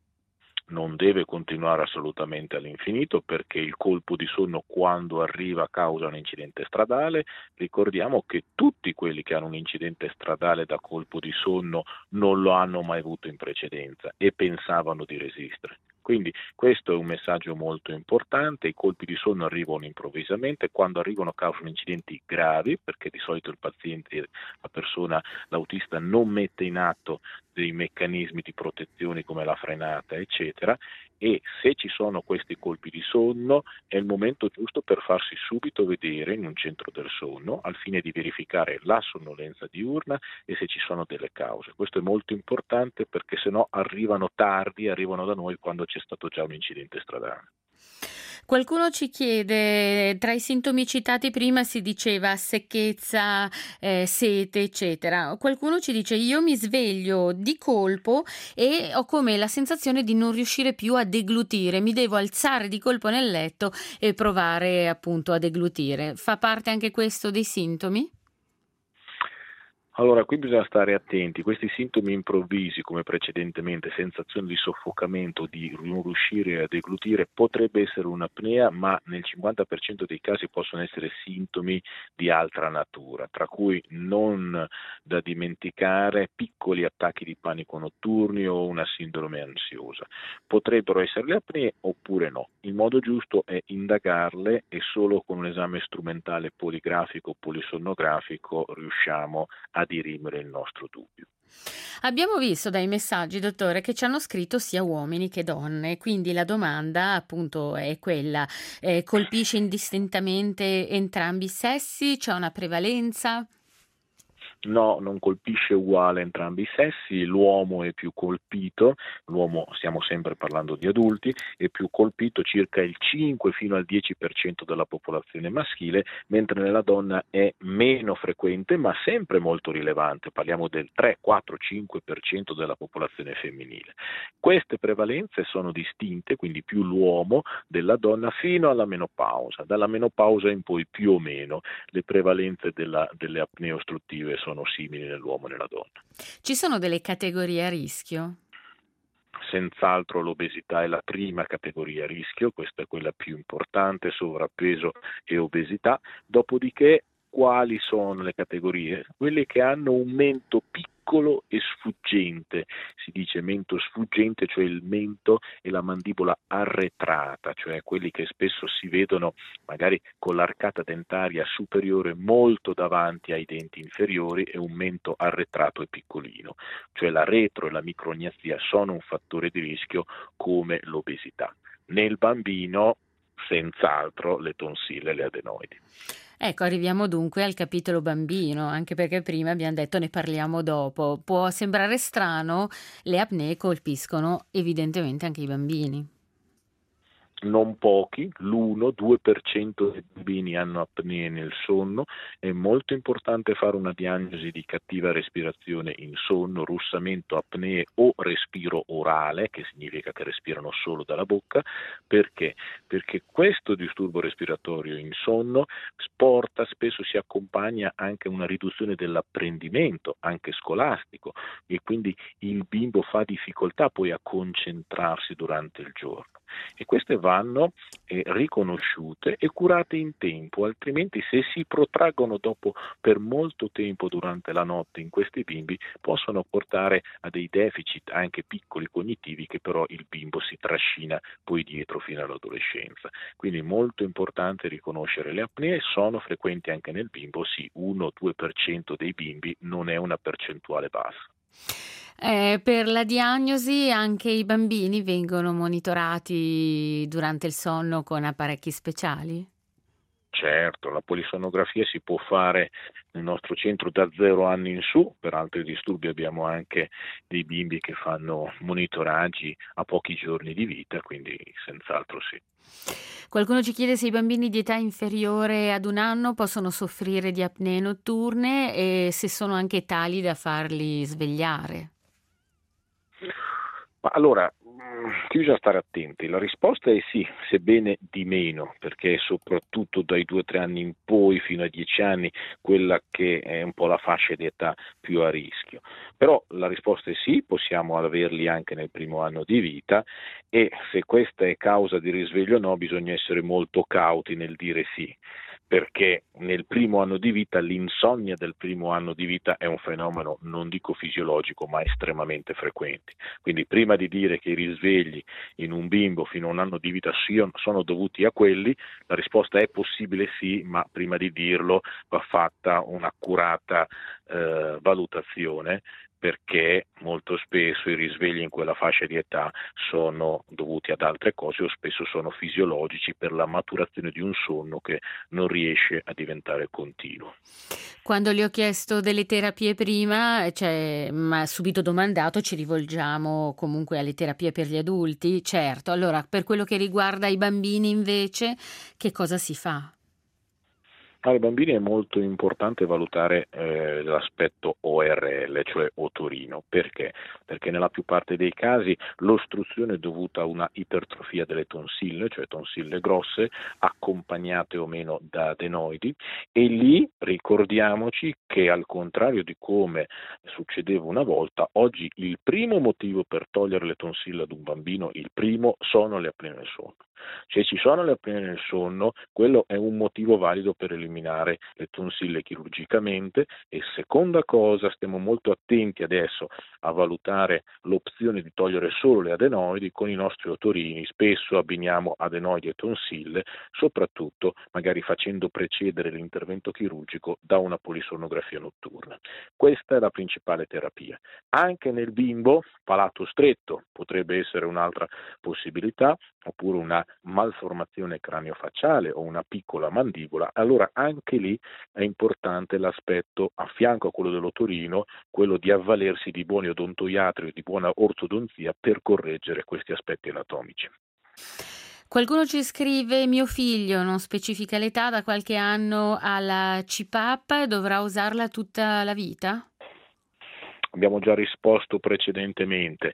Non deve continuare assolutamente all'infinito, perché il colpo di sonno, quando arriva, causa un incidente stradale. Ricordiamo che tutti quelli che hanno un incidente stradale da colpo di sonno non lo hanno mai avuto in precedenza e pensavano di resistere. Quindi questo è un messaggio molto importante: i colpi di sonno arrivano improvvisamente, quando arrivano causano incidenti gravi, perché di solito il paziente, la persona, l'autista non mette in atto dei meccanismi di protezione come la frenata, eccetera, e se ci sono questi colpi di sonno è il momento giusto per farsi subito vedere in un centro del sonno al fine di verificare la sonnolenza diurna e se ci sono delle cause. Questo è molto importante, perché sennò arrivano tardi, arrivano da noi quando c'è stato già un incidente stradale. Qualcuno ci chiede, tra i sintomi citati prima si diceva secchezza, sete, eccetera. Qualcuno ci dice: io mi sveglio di colpo e ho come la sensazione di non riuscire più a deglutire, mi devo alzare di colpo nel letto e provare appunto a deglutire. Fa parte anche questo dei sintomi? Allora, qui bisogna stare attenti. Questi sintomi improvvisi, come precedentemente sensazione di soffocamento, di non riuscire a deglutire, potrebbe essere un'apnea, ma nel 50% dei casi possono essere sintomi di altra natura, tra cui, non da dimenticare, piccoli attacchi di panico notturni o una sindrome ansiosa. Potrebbero essere le apnee oppure no. Il modo giusto è indagarle e solo con un esame strumentale poligrafico o polisonnografico riusciamo a dirimere il nostro dubbio. Abbiamo visto dai messaggi, dottore, che ci hanno scritto sia uomini che donne, quindi la domanda appunto è quella: colpisce indistintamente entrambi i sessi? C'è una prevalenza? No, non colpisce uguale entrambi i sessi, l'uomo è più colpito, l'uomo, stiamo sempre parlando di adulti, è più colpito circa il 5 fino al 10% della popolazione maschile, mentre nella donna è meno frequente ma sempre molto rilevante, parliamo del 3, 4, 5% della popolazione femminile. Queste prevalenze sono distinte, quindi più l'uomo della donna fino alla menopausa, dalla menopausa in poi più o meno le prevalenze delle apnee ostruttive sono simili nell'uomo e nella donna. Ci sono delle categorie a rischio? Senz'altro l'obesità è la prima categoria a rischio, questa è quella più importante: sovrappeso e obesità. Dopodiché, quali sono le categorie? Quelle che hanno un mento piccolo e sfuggente, si dice mento sfuggente, cioè il mento e la mandibola arretrata, cioè quelli che spesso si vedono magari con l'arcata dentaria superiore molto davanti ai denti inferiori e un mento arretrato e piccolino, cioè la retro e la micrognazia sono un fattore di rischio come l'obesità. Nel bambino senz'altro le tonsille e le adenoidi. Ecco, arriviamo dunque al capitolo bambino, anche perché prima abbiamo detto ne parliamo dopo. Può sembrare strano, le apnee colpiscono evidentemente anche i bambini. Non pochi, l'1-2% dei bambini hanno apnee nel sonno. È molto importante fare una diagnosi di cattiva respirazione in sonno, russamento, apnee o respiro orale, che significa che respirano solo dalla bocca. Perché? Perché questo disturbo respiratorio in sonno spesso si accompagna anche a una riduzione dell'apprendimento, anche scolastico, e quindi il bimbo fa difficoltà poi a concentrarsi durante il giorno. e queste vanno riconosciute e curate in tempo, altrimenti se si protraggono dopo per molto tempo durante la notte in questi bimbi possono portare a dei deficit anche piccoli cognitivi che però il bimbo si trascina poi dietro fino all'adolescenza. Quindi molto importante riconoscere le apnee, sono frequenti anche nel bimbo, sì, 1-2% dei bimbi, non è una percentuale bassa. Per la diagnosi anche i bambini vengono monitorati durante il sonno con apparecchi speciali? Certo, la polisonografia si può fare nel nostro centro da 0 anni in su, per altri disturbi abbiamo anche dei bimbi che fanno monitoraggi a pochi giorni di vita, quindi senz'altro sì. Qualcuno ci chiede se i bambini di età inferiore ad 1 anno possono soffrire di apnee notturne e se sono anche tali da farli svegliare. Ma allora, qui bisogna stare attenti. La risposta è sì, sebbene di meno, perché soprattutto dai 2-3 anni in poi fino ai 10 anni quella che è un po' la fascia di età più a rischio. Però la risposta è sì, possiamo averli anche nel primo anno di vita e se questa è causa di risveglio o no, bisogna essere molto cauti nel dire sì, perché nel primo anno di vita l'insonnia del primo anno di vita è un fenomeno non dico fisiologico ma estremamente frequente. Quindi prima di dire che i risvegli in un bimbo fino a 1 anno di vita sono dovuti a quelli, la risposta è possibile sì, ma prima di dirlo va fatta un'accurata valutazione, perché molto spesso i risvegli in quella fascia di età sono dovuti ad altre cose o spesso sono fisiologici per la maturazione di un sonno che non riesce a diventare continuo. Quando le ho chiesto delle terapie prima, m'ha subito domandato: ci rivolgiamo comunque alle terapie per gli adulti? Certo, allora per quello che riguarda i bambini invece, che cosa si fa? Ai bambini è molto importante valutare l'aspetto ORL, cioè otorino. Perché? Perché nella più parte dei casi l'ostruzione è dovuta a una ipertrofia delle tonsille, cioè tonsille grosse, accompagnate o meno da adenoidi, e lì ricordiamoci che al contrario di come succedeva una volta, oggi il primo motivo per togliere le tonsille ad un bambino, il primo, sono le apnee del sonno. Se ci sono le apnee nel sonno, quello è un motivo valido per eliminare le tonsille chirurgicamente. E seconda cosa, stiamo molto attenti adesso a valutare l'opzione di togliere solo le adenoidi con i nostri otorini. Spesso abbiniamo adenoidi e tonsille, soprattutto magari facendo precedere l'intervento chirurgico da una polisonografia notturna. Questa è la principale terapia. Anche nel bimbo, palato stretto potrebbe essere un'altra possibilità, oppure una malformazione craniofacciale o una piccola mandibola, allora anche lì è importante l'aspetto a fianco a quello dell'otorino, quello di avvalersi di buoni odontoiatri o di buona ortodonzia per correggere questi aspetti anatomici. Qualcuno ci scrive: mio figlio non specifica l'età, da qualche anno alla CPAP, dovrà usarla tutta la vita? Abbiamo già risposto precedentemente.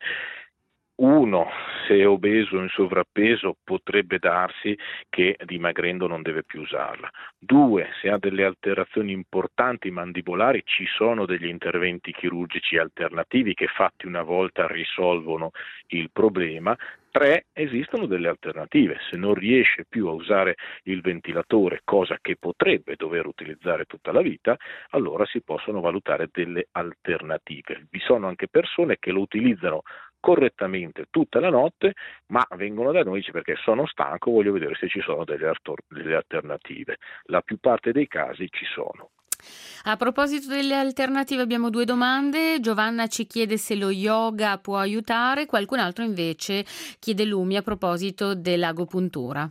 1, se è obeso o in sovrappeso potrebbe darsi che dimagrendo non deve più usarla. 2, se ha delle alterazioni importanti mandibolari ci sono degli interventi chirurgici alternativi che fatti una volta risolvono il problema. 3, esistono delle alternative. Se non riesce più a usare il ventilatore, cosa che potrebbe dover utilizzare tutta la vita, allora si possono valutare delle alternative. Vi sono anche persone che lo utilizzano correttamente tutta la notte, ma vengono da noi perché sono stanco, voglio vedere se ci sono delle alternative. La più parte dei casi ci sono. A proposito delle alternative abbiamo 2 domande. Giovanna ci chiede se lo yoga può aiutare, qualcun altro invece chiede lumi a proposito dell'agopuntura.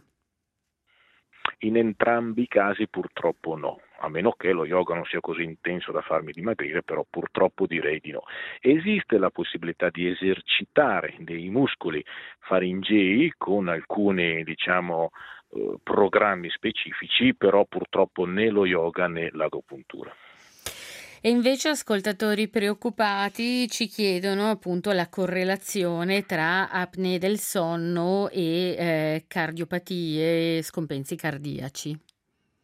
In entrambi i casi purtroppo no, a meno che lo yoga non sia così intenso da farmi dimagrire, però purtroppo direi di no. Esiste la possibilità di esercitare dei muscoli faringei con alcuni, programmi specifici, però purtroppo né lo yoga né l'agopuntura. E invece ascoltatori preoccupati ci chiedono appunto la correlazione tra apnee del sonno e cardiopatie, scompensi cardiaci.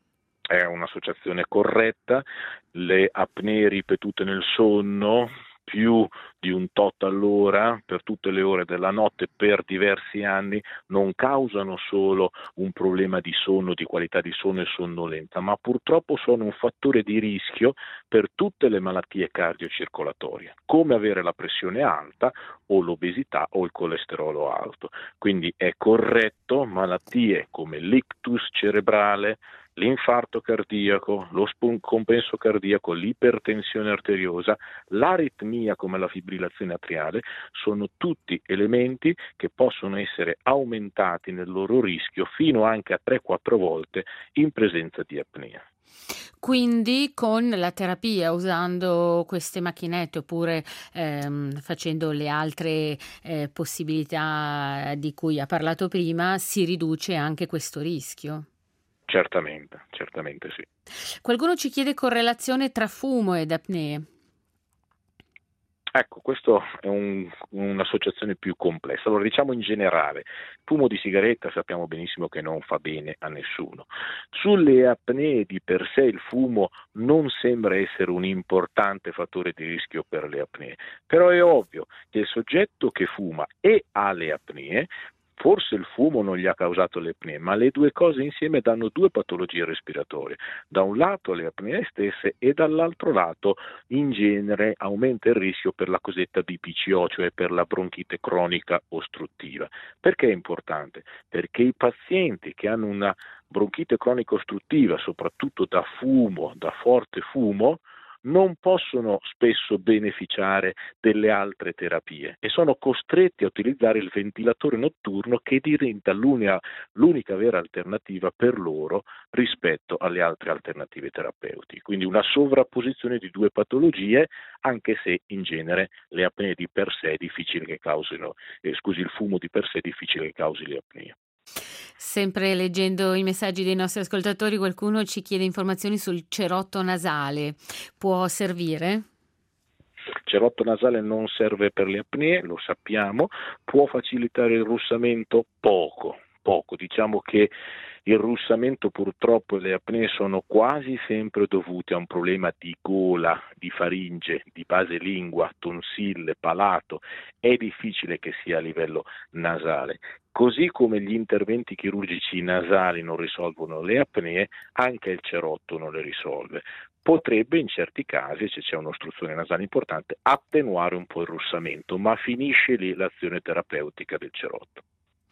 È un'associazione corretta, le apnee ripetute nel sonno più di un tot all'ora per tutte le ore della notte per diversi anni non causano solo un problema di sonno, di qualità di sonno e sonnolenza, ma purtroppo sono un fattore di rischio per tutte le malattie cardiocircolatorie, come avere la pressione alta o l'obesità o il colesterolo alto. Quindi è corretto malattie come l'ictus cerebrale, l'infarto cardiaco, lo scompenso cardiaco, l'ipertensione arteriosa, l'aritmia come la fibrillazione atriale, sono tutti elementi che possono essere aumentati nel loro rischio fino anche a 3-4 volte in presenza di apnea. Quindi con la terapia, usando queste macchinette oppure facendo le altre possibilità di cui ha parlato prima, si riduce anche questo rischio? Certamente sì. Qualcuno ci chiede correlazione tra fumo ed apnee. Ecco, questo è un'associazione più complessa. Allora, diciamo in generale, fumo di sigaretta sappiamo benissimo che non fa bene a nessuno. Sulle apnee di per sé il fumo non sembra essere un importante fattore di rischio per le apnee, però è ovvio che il soggetto che fuma e ha le apnee, forse il fumo non gli ha causato le apnee, ma le due cose insieme danno due patologie respiratorie. Da un lato le apnee stesse e dall'altro lato in genere aumenta il rischio per la cosiddetta BPCO, cioè per la bronchite cronica ostruttiva. Perché è importante? Perché i pazienti che hanno una bronchite cronica ostruttiva, soprattutto da fumo, da forte fumo, non possono spesso beneficiare delle altre terapie e sono costretti a utilizzare il ventilatore notturno, che diventa l'unica vera alternativa per loro rispetto alle altre alternative terapeutiche. Quindi una sovrapposizione di due patologie, anche se in genere le apnee di per sé è difficile che causino, il fumo di per sé è difficile che causi le apnee. Sempre leggendo i messaggi dei nostri ascoltatori, qualcuno ci chiede informazioni sul cerotto nasale. Può servire? Cerotto nasale non serve per le apnee, lo sappiamo, può facilitare il russamento poco. Diciamo che il russamento purtroppo e le apnee sono quasi sempre dovute a un problema di gola, di faringe, di base lingua, tonsille, palato. È difficile che sia a livello nasale. Così come gli interventi chirurgici nasali non risolvono le apnee, anche il cerotto non le risolve. Potrebbe in certi casi, se c'è un'ostruzione nasale importante, attenuare un po' il russamento, ma finisce lì l'azione terapeutica del cerotto.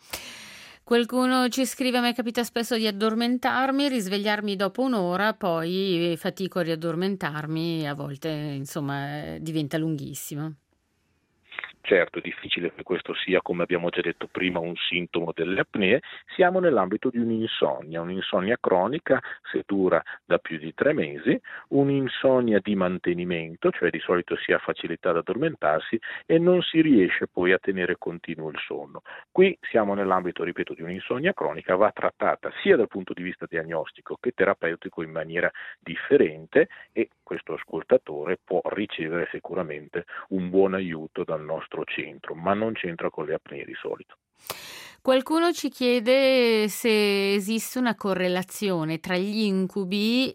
Qualcuno ci scrive: a me capita spesso di addormentarmi, risvegliarmi dopo un'ora, poi fatico a riaddormentarmi, a volte insomma diventa lunghissimo. Certo, è difficile che questo sia, come abbiamo già detto prima, un sintomo delle apnee. Siamo nell'ambito di un'insonnia cronica se dura da più di 3 mesi, un'insonnia di mantenimento, cioè di solito si ha facilità ad addormentarsi e non si riesce poi a tenere continuo il sonno. Qui siamo nell'ambito, ripeto, di un'insonnia cronica, va trattata sia dal punto di vista diagnostico che terapeutico in maniera differente, e questo ascoltatore può ricevere sicuramente un buon aiuto dal nostro centro, ma non c'entra con le apnee di solito. Qualcuno ci chiede se esiste una correlazione tra gli incubi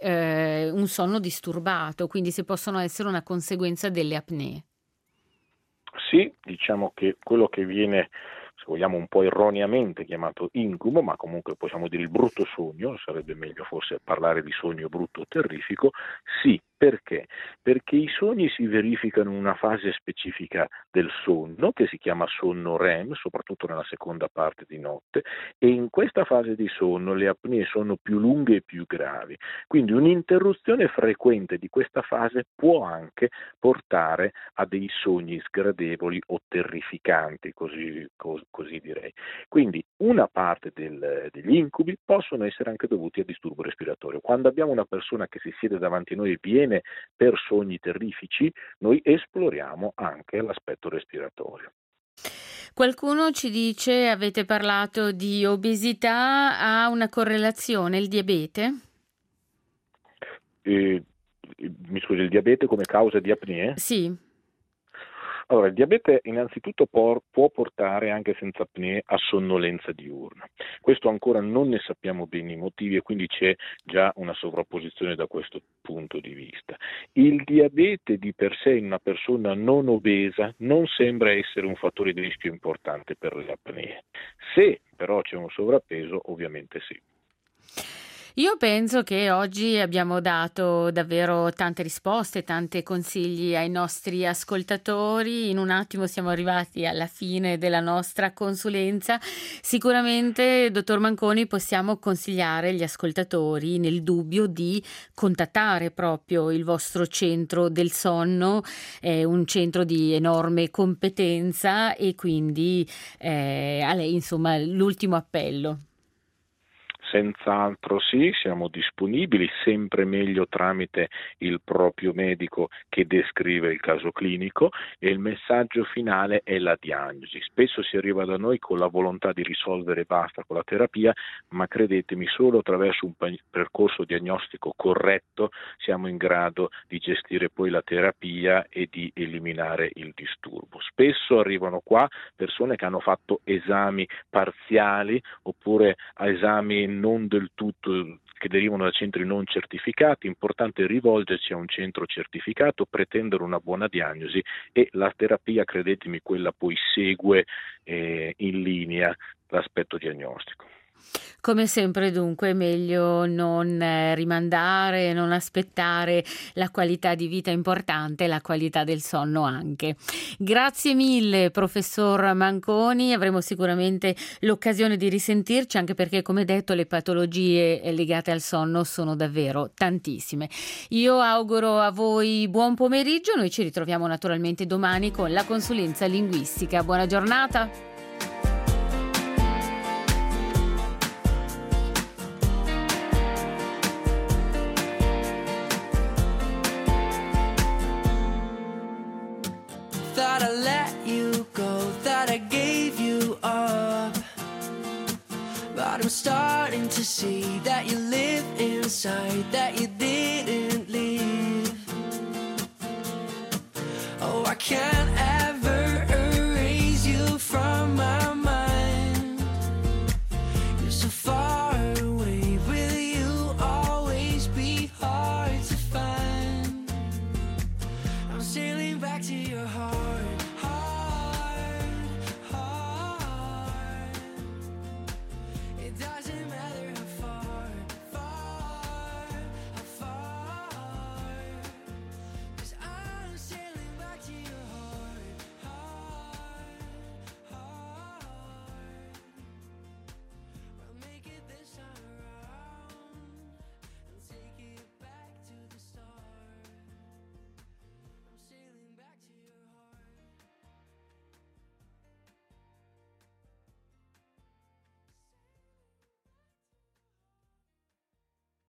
e un sonno disturbato, quindi se possono essere una conseguenza delle apnee. Sì, diciamo che quello che viene, se vogliamo, un po' erroneamente chiamato incubo, ma comunque possiamo dire il brutto sogno, sarebbe meglio forse parlare di sogno brutto o terrifico, sì. Perché? Perché i sogni si verificano in una fase specifica del sonno, che si chiama sonno REM, soprattutto nella seconda parte di notte, e in questa fase di sonno le apnee sono più lunghe e più gravi. Quindi un'interruzione frequente di questa fase può anche portare a dei sogni sgradevoli o terrificanti, così direi. Quindi una parte degli incubi possono essere anche dovuti a disturbo respiratorio. Quando abbiamo una persona che si siede davanti a noi e viene per sogni terrifici, noi esploriamo anche l'aspetto respiratorio. Qualcuno ci dice: avete parlato di obesità, ha una correlazione il diabete? Mi scusi, il diabete come causa di apnee? Sì. Allora, il diabete innanzitutto può portare, anche senza apnee, a sonnolenza diurna. Questo ancora non ne sappiamo bene i motivi e quindi c'è già una sovrapposizione da questo punto di vista. Il diabete di per sé in una persona non obesa non sembra essere un fattore di rischio importante per le apnee. Se però c'è un sovrappeso, ovviamente sì. Io penso che oggi abbiamo dato davvero tante risposte, tanti consigli ai nostri ascoltatori. In un attimo siamo arrivati alla fine della nostra consulenza. Sicuramente, dottor Manconi, possiamo consigliare agli ascoltatori, nel dubbio, di contattare proprio il vostro centro del sonno, è un centro di enorme competenza e quindi a lei, insomma, l'ultimo appello. Senz'altro sì, siamo disponibili, sempre meglio tramite il proprio medico che descrive il caso clinico, e il messaggio finale è la diagnosi. Spesso si arriva da noi con la volontà di risolvere e basta con la terapia, ma credetemi, solo attraverso un percorso diagnostico corretto siamo in grado di gestire poi la terapia e di eliminare il disturbo. Spesso arrivano qua persone che hanno fatto esami parziali oppure esami non del tutto, che derivano da centri non certificati. Importante rivolgersi a un centro certificato, pretendere una buona diagnosi e la terapia, credetemi, quella poi segue in linea l'aspetto diagnostico. Come sempre, dunque, è meglio non rimandare, non aspettare. La qualità di vita è importante, la qualità del sonno anche. Grazie mille, professor Manconi. Avremo sicuramente l'occasione di risentirci, anche perché, come detto, le patologie legate al sonno sono davvero tantissime. Io auguro a voi buon pomeriggio. Noi ci ritroviamo naturalmente domani con la consulenza linguistica. Buona giornata. Thought I let you go, thought I gave you up, but I'm starting to see that you live inside, that you